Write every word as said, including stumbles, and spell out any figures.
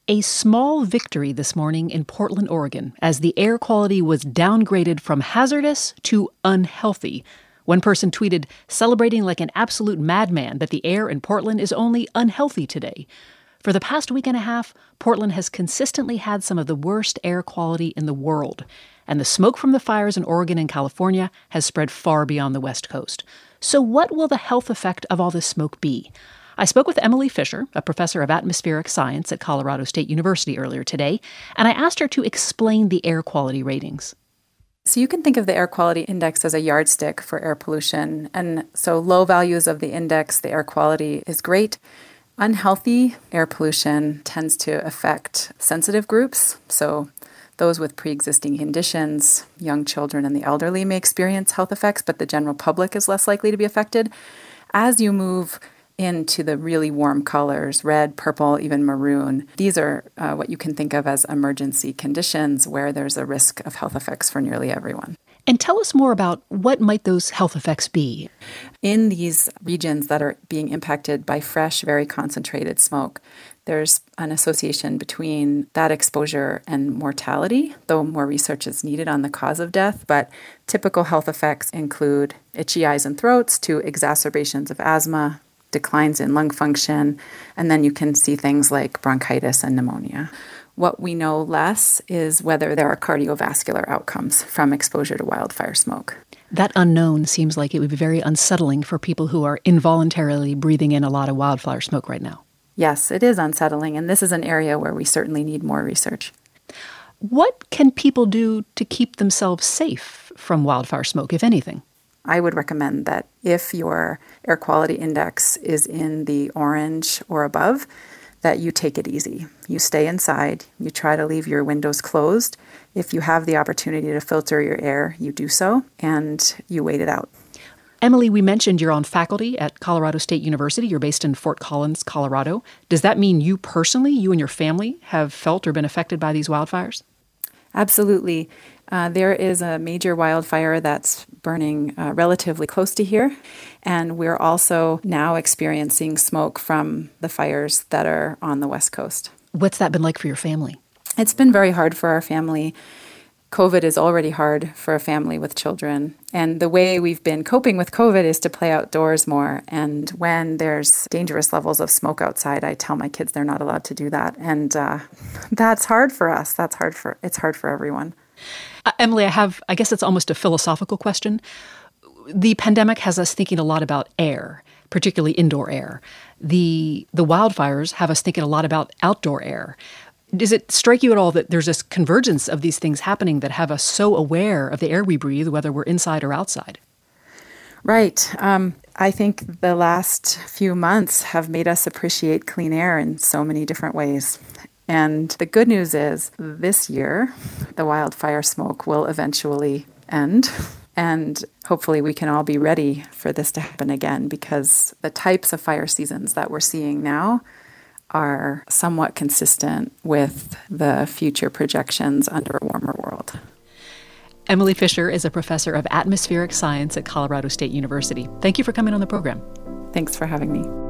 A small victory this morning in Portland, Oregon, as the air quality was downgraded from hazardous to unhealthy. One person tweeted, celebrating like an absolute madman that the air in Portland is only unhealthy today. For the past week and a half, Portland has consistently had some of the worst air quality in the world, and the smoke from the fires in Oregon and California has spread far beyond the West Coast. So what will the health effect of all this smoke be? I spoke with Emily Fisher, a professor of atmospheric science at Colorado State University earlier today, and I asked her to explain the air quality ratings. So you can think of the air quality index as a yardstick for air pollution. And so low values of the index, the air quality is great. Unhealthy air pollution tends to affect sensitive groups. So those with pre-existing conditions, young children and the elderly may experience health effects, but the general public is less likely to be affected. As you move into the really warm colors, red, purple, even maroon. These are uh, what you can think of as emergency conditions where there's a risk of health effects for nearly everyone. And tell us more about what might those health effects be. In these regions that are being impacted by fresh, very concentrated smoke, there's an association between that exposure and mortality, though more research is needed on the cause of death. But typical health effects include itchy eyes and throats to exacerbations of asthma, declines in lung function, and then you can see things like bronchitis and pneumonia. What we know less is whether there are cardiovascular outcomes from exposure to wildfire smoke. That unknown seems like it would be very unsettling for people who are involuntarily breathing in a lot of wildfire smoke right now. Yes, it is unsettling, and this is an area where we certainly need more research. What can people do to keep themselves safe from wildfire smoke, if anything? I would recommend that if your air quality index is in the orange or above, that you take it easy. You stay inside. You try to leave your windows closed. If you have the opportunity to filter your air, you do so, and you wait it out. Emily, we mentioned you're on faculty at Colorado State University. You're based in Fort Collins, Colorado. Does that mean you personally, you and your family, have felt or been affected by these wildfires? Absolutely. Uh, there is a major wildfire that's burning uh, relatively close to here, and we're also now experiencing smoke from the fires that are on the West Coast. What's that been like for your family? It's been very hard for our family. COVID is already hard for a family with children, and the way we've been coping with COVID is to play outdoors more, and when there's dangerous levels of smoke outside, I tell my kids they're not allowed to do that, and uh, that's hard for us. That's hard for, it's hard for everyone. Uh, Emily, I have, I guess it's almost a philosophical question. The pandemic has us thinking a lot about air, particularly indoor air. The the wildfires have us thinking a lot about outdoor air. Does it strike you at all that there's this convergence of these things happening that have us so aware of the air we breathe, whether we're inside or outside? Right. Um, I think the last few months have made us appreciate clean air in so many different ways. And the good news is this year, the wildfire smoke will eventually end. And hopefully we can all be ready for this to happen again, because the types of fire seasons that we're seeing now are somewhat consistent with the future projections under a warmer world. Emily Fisher is a professor of atmospheric science at Colorado State University. Thank you for coming on the program. Thanks for having me.